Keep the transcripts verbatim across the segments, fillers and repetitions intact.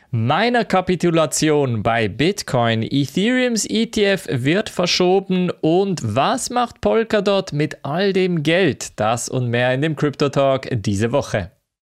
Meiner Kapitulation bei Bitcoin, Ethereums E T F wird verschoben und was macht Polkadot mit all dem Geld? Das und mehr in dem Crypto Talk diese Woche.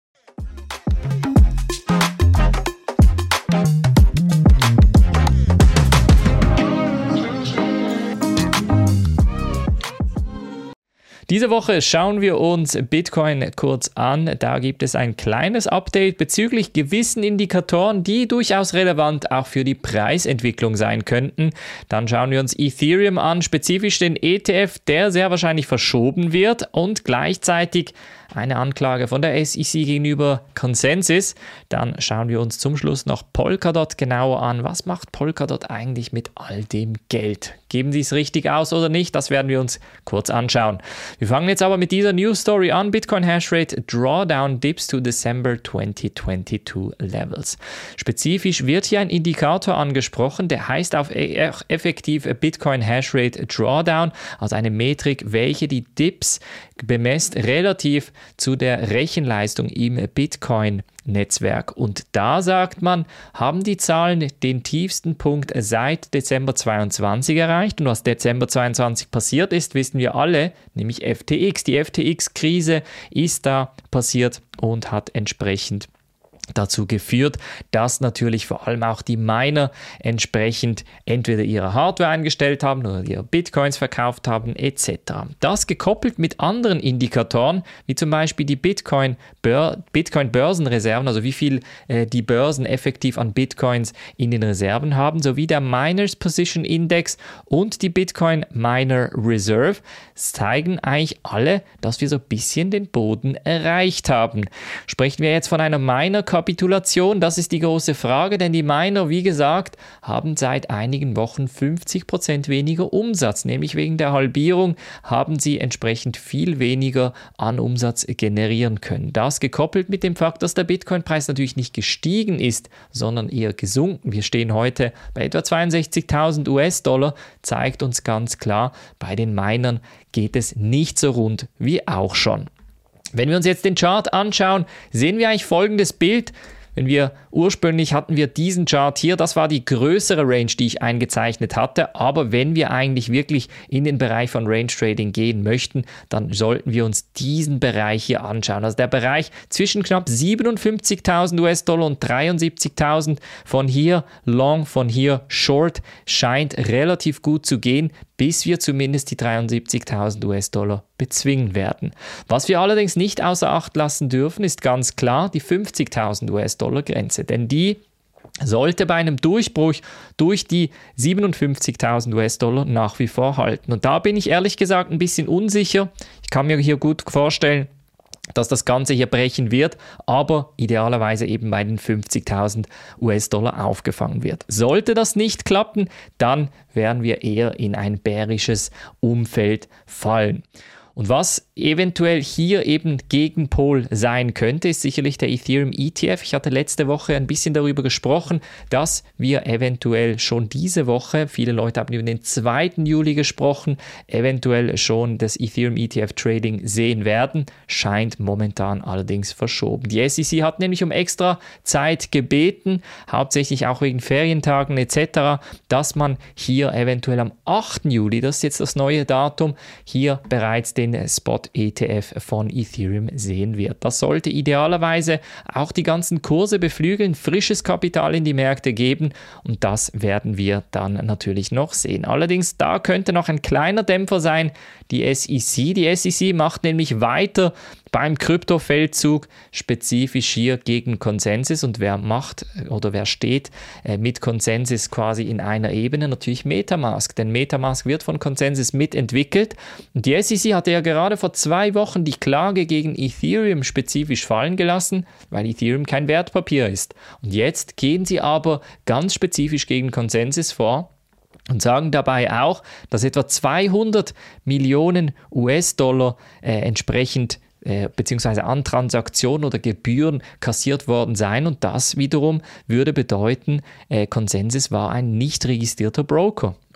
Diese Woche schauen wir uns Bitcoin kurz an. Da gibt es ein kleines Update bezüglich gewissen Indikatoren, die durchaus relevant auch für die Preisentwicklung sein könnten. Dann schauen wir uns Ethereum an, spezifisch den E T F, der sehr wahrscheinlich verschoben wird und gleichzeitig eine Anklage von der S E C gegenüber Consensus. Dann schauen wir uns zum Schluss noch Polkadot genauer an. Was macht Polkadot eigentlich mit all dem Geld? Geben sie es richtig aus oder nicht? Das werden wir uns kurz anschauen. Wir fangen jetzt aber mit dieser News Story an. Bitcoin Hashrate Drawdown dips to December twenty twenty-two Levels. Spezifisch wird hier ein Indikator angesprochen, der heißt auf effektiv Bitcoin Hashrate Drawdown, also eine Metrik, welche die Dips bemisst relativ zu der Rechenleistung im Bitcoin-Netzwerk. Und da sagt man, haben die Zahlen den tiefsten Punkt seit Dezember zweiundzwanzig erreicht. Und was Dezember zweiundzwanzig passiert ist, wissen wir alle, nämlich F T X. Die F T X-Krise ist da passiert und hat entsprechend dazu geführt, dass natürlich vor allem auch die Miner entsprechend entweder ihre Hardware eingestellt haben oder ihre Bitcoins verkauft haben et cetera. Das gekoppelt mit anderen Indikatoren, wie zum Beispiel die Bitcoin Bitcoin-Börsenreserven, also wie viel äh, die Börsen effektiv an Bitcoins in den Reserven haben, sowie der Miners Position Index und die Bitcoin Miner Reserve, zeigen eigentlich alle, dass wir so ein bisschen den Boden erreicht haben. Sprechen wir jetzt von einer Miner Kapitulation, das ist die große Frage, denn die Miner, wie gesagt, haben seit einigen Wochen fünfzig Prozent weniger Umsatz, nämlich wegen der Halbierung haben sie entsprechend viel weniger an Umsatz generieren können. Das gekoppelt mit dem Fakt, dass der Bitcoin-Preis natürlich nicht gestiegen ist, sondern eher gesunken. Wir stehen heute bei etwa zweiundsechzigtausend US-Dollar, zeigt uns ganz klar, bei den Minern geht es nicht so rund wie auch schon. Wenn wir uns jetzt den Chart anschauen, sehen wir eigentlich folgendes Bild. Wenn wir ursprünglich hatten wir diesen Chart hier, das war die größere Range, die ich eingezeichnet hatte, aber wenn wir eigentlich wirklich in den Bereich von Range Trading gehen möchten, dann sollten wir uns diesen Bereich hier anschauen. Also der Bereich zwischen knapp siebenundfünfzigtausend US-Dollar und dreiundsiebzigtausend, von hier Long, von hier Short, scheint relativ gut zu gehen, bis wir zumindest die dreiundsiebzigtausend US-Dollar bezwingen werden. Was wir allerdings nicht außer Acht lassen dürfen, ist ganz klar die fünfzigtausend US-Dollar Grenze, denn die sollte bei einem Durchbruch durch die siebenundfünfzigtausend US-Dollar nach wie vor halten. Und da bin ich ehrlich gesagt ein bisschen unsicher. Ich kann mir hier gut vorstellen, dass das Ganze hier brechen wird, aber idealerweise eben bei den fünfzigtausend US-Dollar aufgefangen wird. Sollte das nicht klappen, dann werden wir eher in ein bärisches Umfeld fallen. Und was eventuell hier eben Gegenpol sein könnte, ist sicherlich der Ethereum E T F. Ich hatte letzte Woche ein bisschen darüber gesprochen, dass wir eventuell schon diese Woche, viele Leute haben über den zweiten Juli gesprochen, eventuell schon das Ethereum E T F Trading sehen werden, scheint momentan allerdings verschoben. Die S E C hat nämlich um extra Zeit gebeten, hauptsächlich auch wegen Ferientagen et cetera, dass man hier eventuell am achten Juli, das ist jetzt das neue Datum, hier bereits den Spot-E T F von Ethereum sehen wird. Das sollte idealerweise auch die ganzen Kurse beflügeln, frisches Kapital in die Märkte geben und das werden wir dann natürlich noch sehen. Allerdings, da könnte noch ein kleiner Dämpfer sein, die S E C. Die S E C macht nämlich weiter beim Kryptofeldzug, spezifisch hier gegen Consensus, und wer macht oder wer steht äh, mit Consensus quasi in einer Ebene? Natürlich MetaMask, denn MetaMask wird von Consensus mitentwickelt und die S E C hatte ja gerade vor zwei Wochen die Klage gegen Ethereum spezifisch fallen gelassen, weil Ethereum kein Wertpapier ist. Und jetzt gehen sie aber ganz spezifisch gegen Consensus vor und sagen dabei auch, dass etwa zweihundert Millionen US-Dollar äh, entsprechend äh, beziehungsweise an Transaktionen oder Gebühren kassiert worden seien, und das wiederum würde bedeuten, äh, Consensus war ein nicht registrierter Broker.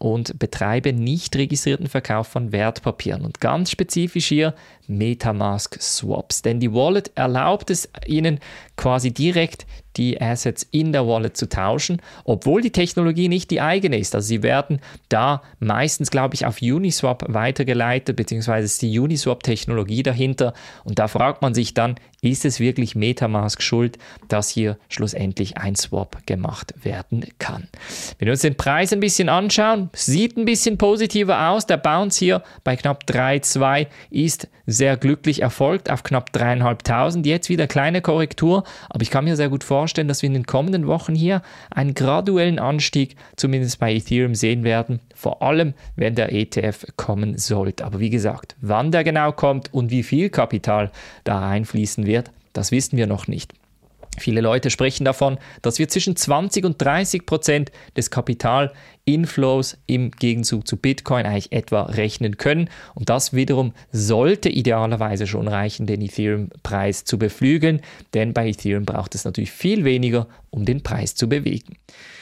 und betreibe nicht registrierten Verkauf von Wertpapieren. Und ganz spezifisch hier Metamask Swaps, denn die Wallet erlaubt es Ihnen quasi direkt die Assets in der Wallet zu tauschen, obwohl die Technologie nicht die eigene ist. Also sie werden da meistens, glaube ich, auf Uniswap weitergeleitet, beziehungsweise ist die Uniswap-Technologie dahinter. Und da fragt man sich dann, ist es wirklich Metamask schuld, dass hier schlussendlich ein Swap gemacht werden kann? Wenn wir uns den Preis ein bisschen anschauen, sieht ein bisschen positiver aus. Der Bounce hier bei knapp drei Komma zwei ist sehr glücklich erfolgt auf knapp dreitausendfünfhundert. Jetzt wieder kleine Korrektur, aber ich kann mir sehr gut vorstellen, dass wir in den kommenden Wochen hier einen graduellen Anstieg zumindest bei Ethereum sehen werden, vor allem wenn der E T F kommen sollte. Aber wie gesagt, wann der genau kommt und wie viel Kapital da reinfließen wird, das wissen wir noch nicht. Viele Leute sprechen davon, dass wir zwischen zwanzig und dreißig Prozent des Kapitalinflows im Gegenzug zu Bitcoin eigentlich etwa rechnen können. Und das wiederum sollte idealerweise schon reichen, den Ethereum-Preis zu beflügeln, denn bei Ethereum braucht es natürlich viel weniger, um den Preis zu bewegen.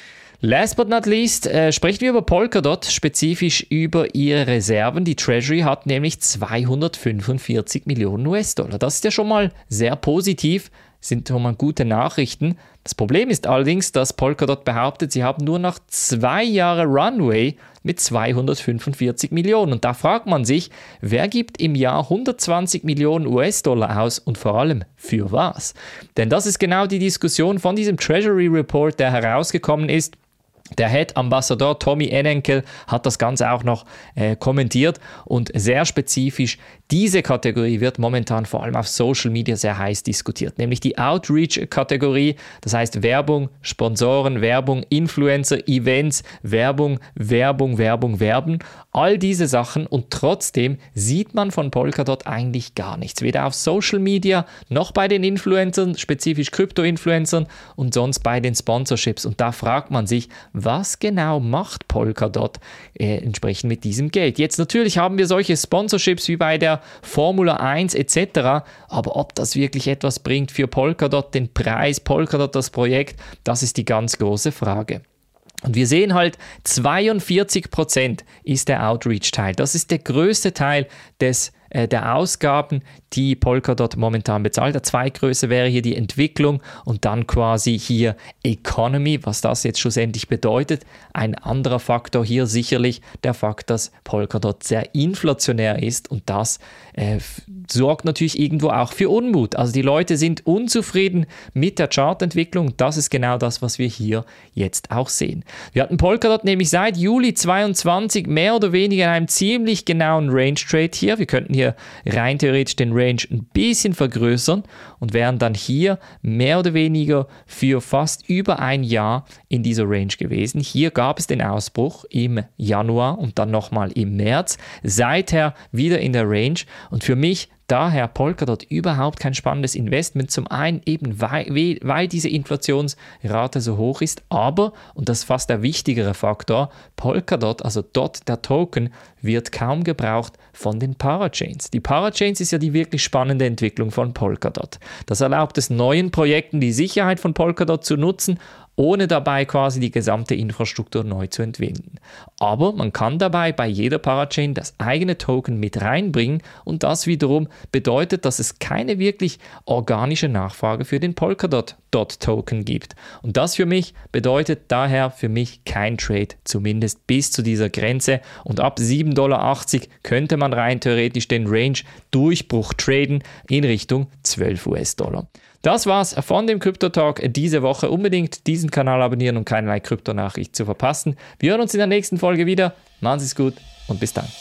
Last but not least äh, sprechen wir über Polkadot, spezifisch über ihre Reserven. Die Treasury hat nämlich zweihundertfünfundvierzig Millionen U S-Dollar. Das ist ja schon mal sehr positiv, sind schon mal gute Nachrichten. Das Problem ist allerdings, dass Polkadot behauptet, sie haben nur noch zwei Jahre Runway mit zweihundertfünfundvierzig Millionen. Und da fragt man sich, wer gibt im Jahr hundertzwanzig Millionen U S-Dollar aus und vor allem für was? Denn das ist genau die Diskussion von diesem Treasury Report, der herausgekommen ist. Der Head Ambassador Tommy Enenkel hat das Ganze auch noch äh, kommentiert und sehr spezifisch, diese Kategorie wird momentan vor allem auf Social Media sehr heiß diskutiert, nämlich die Outreach-Kategorie, das heißt Werbung, Sponsoren, Werbung, Influencer, Events, Werbung, Werbung, Werbung, Werben, all diese Sachen und trotzdem sieht man von Polkadot eigentlich gar nichts, weder auf Social Media noch bei den Influencern, spezifisch Krypto-Influencern und sonst bei den Sponsorships und da fragt man sich, was genau macht Polkadot äh, entsprechend mit diesem Geld? Jetzt natürlich haben wir solche Sponsorships wie bei der Formula eins et cetera, aber ob das wirklich etwas bringt für Polkadot, den Preis, Polkadot, das Projekt, das ist die ganz große Frage. Und wir sehen halt, zweiundvierzig Prozent ist der Outreach-Teil. Das ist der größte Teil des der Ausgaben, die Polkadot momentan bezahlt. Der zweitgrößte wäre hier die Entwicklung und dann quasi hier Economy, was das jetzt schlussendlich bedeutet. Ein anderer Faktor hier sicherlich der Fakt, dass Polkadot sehr inflationär ist und das äh, sorgt natürlich irgendwo auch für Unmut. Also die Leute sind unzufrieden mit der Chartentwicklung. Das ist genau das, was wir hier jetzt auch sehen. Wir hatten Polkadot nämlich seit Juli zweiundzwanzig mehr oder weniger in einem ziemlich genauen Range-Trade hier. Wir könnten hier rein theoretisch den Range ein bisschen vergrößern und wären dann hier mehr oder weniger für fast über ein Jahr in dieser Range gewesen. Hier gab es den Ausbruch im Januar und dann nochmal im März. Seither wieder in der Range und für mich daher Polkadot überhaupt kein spannendes Investment. Zum einen eben, weil, weil diese Inflationsrate so hoch ist, aber, und das ist fast der wichtigere Faktor, Polkadot, also dort der Token, wird kaum gebraucht von den Parachains. Die Parachains ist ja die wirklich spannende Entwicklung von Polkadot. Das erlaubt es neuen Projekten, die Sicherheit von Polkadot zu nutzen, ohne dabei quasi die gesamte Infrastruktur neu zu entwickeln. Aber man kann dabei bei jeder Parachain das eigene Token mit reinbringen und das wiederum bedeutet, dass es keine wirklich organische Nachfrage für den Polkadot-Token gibt. Und das für mich bedeutet daher für mich kein Trade, zumindest bis zu dieser Grenze. Und ab sieben Komma achtzig Dollar könnte man rein theoretisch den Range-Durchbruch traden in Richtung zwölf US-Dollar. Das war's von dem Krypto-Talk diese Woche. Unbedingt diesen Kanal abonnieren, um keinerlei Krypto-Nachricht zu verpassen. Wir hören uns in der nächsten Folge wieder. Machen Sie es gut und bis dann.